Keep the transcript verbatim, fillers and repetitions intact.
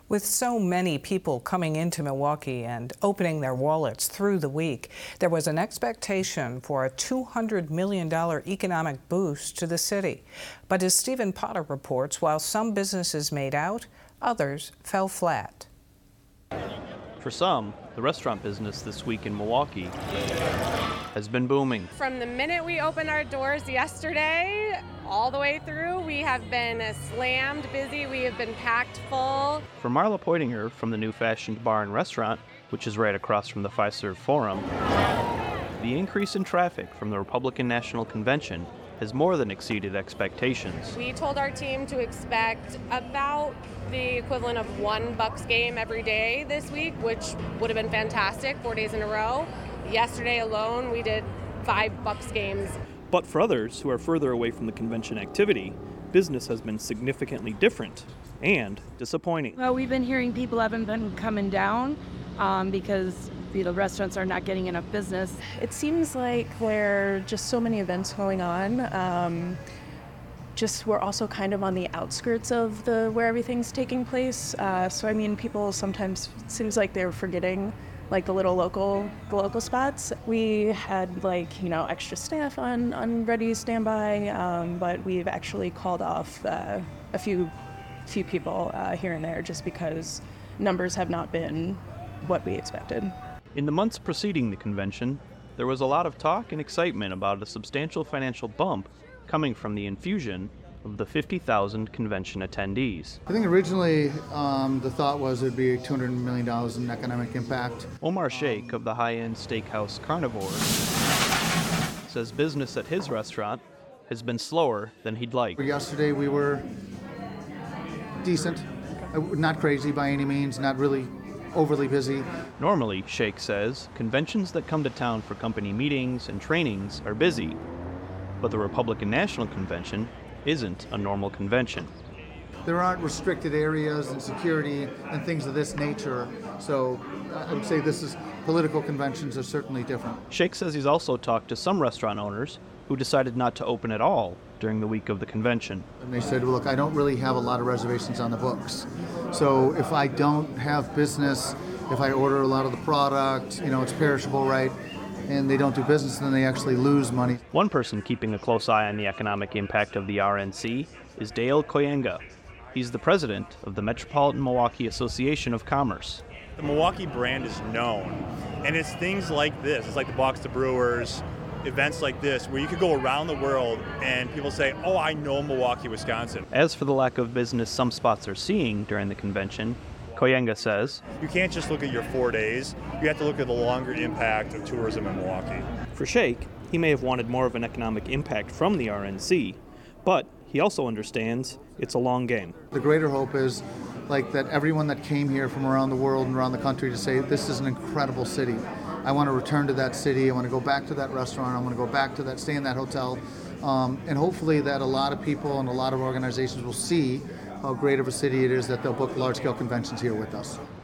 With so many people coming into Milwaukee and opening their wallets through the week, there was an expectation for a two hundred million dollars economic boost to the city. But as Stephen Potter reports, while some businesses made out, others fell flat. For some, the restaurant business this week in Milwaukee has been booming. From the minute we opened our doors yesterday, all the way through, we have been slammed busy. We have been packed full. For Marla Poitinger from the New Fashioned Bar and Restaurant, which is right across from the Fiserv Forum, the increase in traffic from the Republican National Convention has more than exceeded expectations. We told our team to expect about the equivalent of one Bucks game every day this week, which would have been fantastic, four days in a row. Yesterday alone, we did five Bucks games. But for others who are further away from the convention activity, business has been significantly different and disappointing. Well, we've been hearing people haven't been coming down um, because you know, restaurants are not getting enough business. It seems like there are just so many events going on. Um, just we're also kind of on the outskirts of the where everything's taking place. Uh, so I mean, people sometimes it seems like they're forgetting like the little local the local spots. We had like you know extra staff on on ready standby, um, but we've actually called off uh, a few few people uh, here and there just because numbers have not been what we expected. In the months preceding the convention, there was a lot of talk and excitement about a substantial financial bump coming from the infusion of the fifty thousand convention attendees. I think originally um, the thought was it would be two hundred million dollars in economic impact. Omar Sheikh of the high-end steakhouse Carnivore says business at his restaurant has been slower than he'd like. Yesterday we were decent, not crazy by any means, not really overly busy. Normally, Sheikh says, conventions that come to town for company meetings and trainings are busy. But the Republican National Convention isn't a normal convention. There aren't restricted areas and security and things of this nature, so I would say this is political conventions are certainly different. Sheikh says he's also talked to some restaurant owners who decided not to open at all during the week of the convention. And they said, well, look, I don't really have a lot of reservations on the books. So if I don't have business, if I order a lot of the product, you know, it's perishable, right? And they don't do business, then they actually lose money. One person keeping a close eye on the economic impact of the R N C is Dale Koyenga. He's the president of the Metropolitan Milwaukee Association of Commerce. The Milwaukee brand is known, and it's things like this. It's like the Box to Brewers, events like this, where you could go around the world and people say, oh, I know Milwaukee, Wisconsin. As for the lack of business some spots are seeing during the convention, Koyenga says, you can't just look at your four days. You have to look at the longer impact of tourism in Milwaukee. For Sheikh, he may have wanted more of an economic impact from the R N C, but he also understands it's a long game. The greater hope is like that everyone that came here from around the world and around the country to say, this is an incredible city. I want to return to that city. I want to go back to that restaurant. I want to go back to that, stay in that hotel. Um, and hopefully that a lot of people and a lot of organizations will see how great of a city it is that they'll book large-scale conventions here with us.